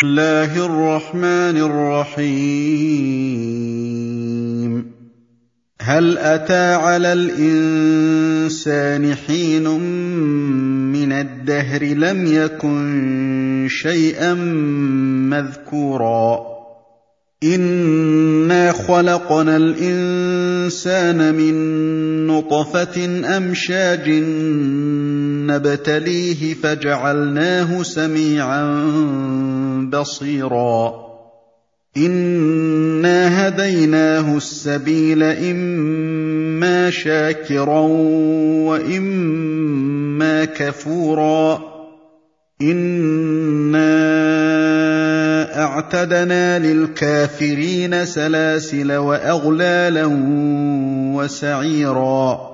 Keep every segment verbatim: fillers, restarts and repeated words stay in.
الله الرحمن الرحيم هل أتى على الإنسان حين من الدهر لم يكن شيئا مذكورا إنا خلقنا الإنسان من نطفة أمشاج نبتليه فجعلناه سميعا بصيرا إنا هديناه السبيل إما شاكرا وإما كفورا إنا أعتدنا للكافرين سلاسل وأغلالا وسعيرا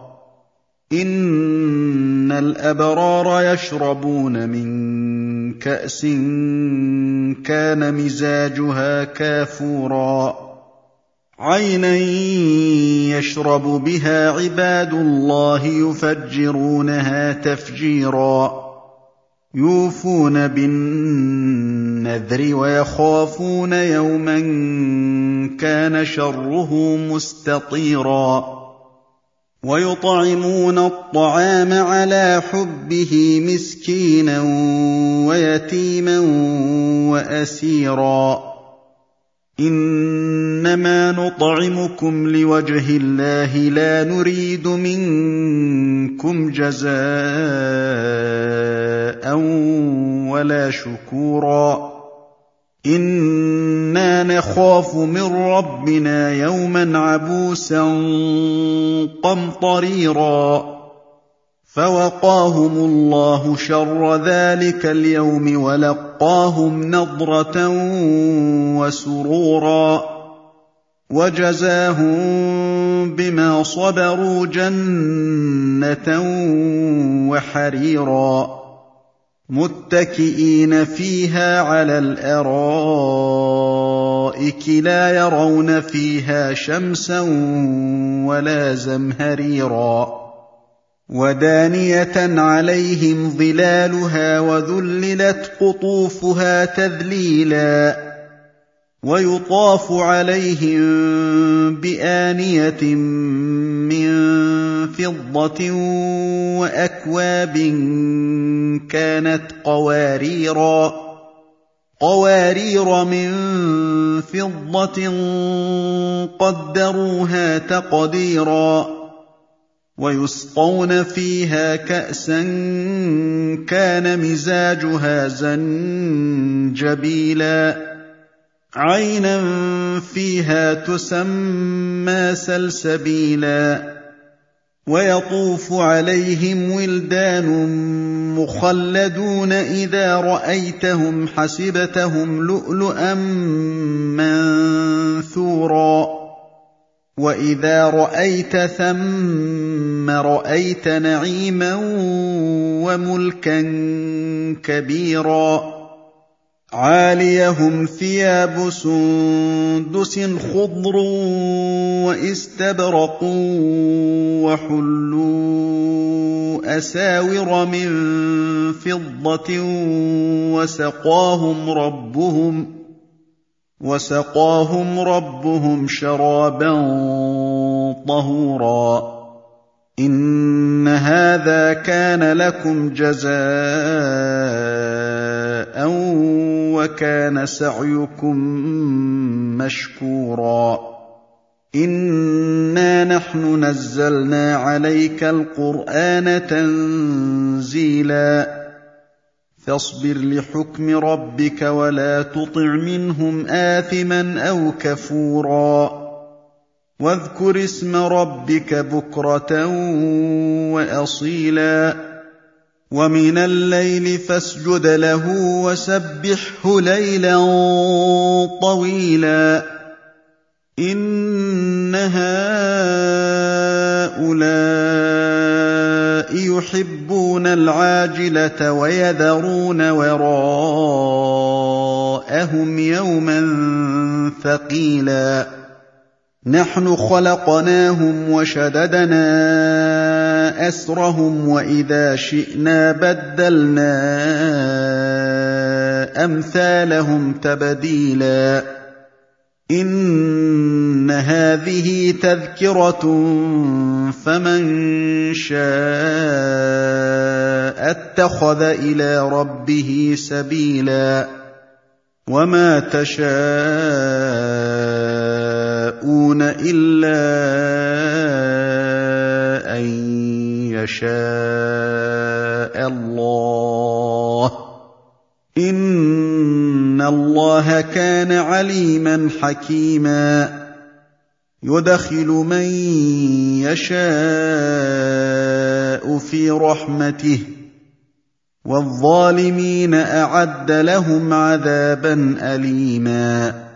إن الأبرار يشربون من كأس كان مزاجها كافورا عينا يشرب بها عباد الله يفجرونها تفجيرا يوفون بالنذر ويخافون يوما كان شره مستطيرا ويطعمون الطعام على حبه مسكينا ويتيما وأسيرا إنما نطعمكم لوجه الله لا نريد منكم جزاء ولا شكورا إنا نخاف من ربنا يوما عبوسا قمطريرا فوقاهم الله شر ذلك اليوم ولقاهم نضرة وسرورا وجزاهم بما صبروا جنة وحريرا متكئين فيها على الأرائك لا يرون فيها شمسا ولا زمهريرا ودانية عليهم ظلالها وذللت قطوفها تذليلا ويطاف عليهم بآنية من فضة وأكواب كانت قواريرا قوارير من فضة قدروها تقديرا ويسقون فيها كأسا كان مزاجها زنجبيلا عينا فيها تسمى سلسبيلا ويطوف عليهم ولدان مخلدون إذا رأيتهم حسبتهم لؤلؤا منثورا وإذا رأيت ثم رأيت نعيما وملكا كبيرا عاليهم ثياب سندس خضر واستبرق وحلوا أساور من فضة وسقاهم ربهم وسقاهم ربهم شرابا طهورا إن هذا كان لكم جزاء وكان سعيكم مشكورا إنا نحن نزلنا عليك القرآن تنزيلا فاصبر لحكم ربك ولا تطع منهم آثما أو كفورا واذكر اسم ربك بكرة وأصيلا ومن الليل فاسجد له وسبحه ليلا طويلا إن هؤلاء يحبون العاجلة ويذرون وراءهم يوما ثقيلا نحن خلقناهم وشددنا أسرهم وإذا شئنا بدلنا أَمْثَالَهُمْ تَبْدِيلًا إِنَّ هَٰذِهِ تَذْكِرَةٌ فَمَن شَاءَ اتَّخَذَ إِلَىٰ رَبِّهِ سَبِيلًا وَمَا تَشَاءُونَ إِلَّا أَن يَشَاءَ اللَّهُ إِنَّ اللَّهَ كَانَ عَلِيمًا حَكِيمًا يُدْخِلُ مَن يَشَاءُ فِي رَحْمَتِهِ وَالظَّالِمِينَ أَعَدَّ لَهُمْ عَذَابًا أَلِيمًا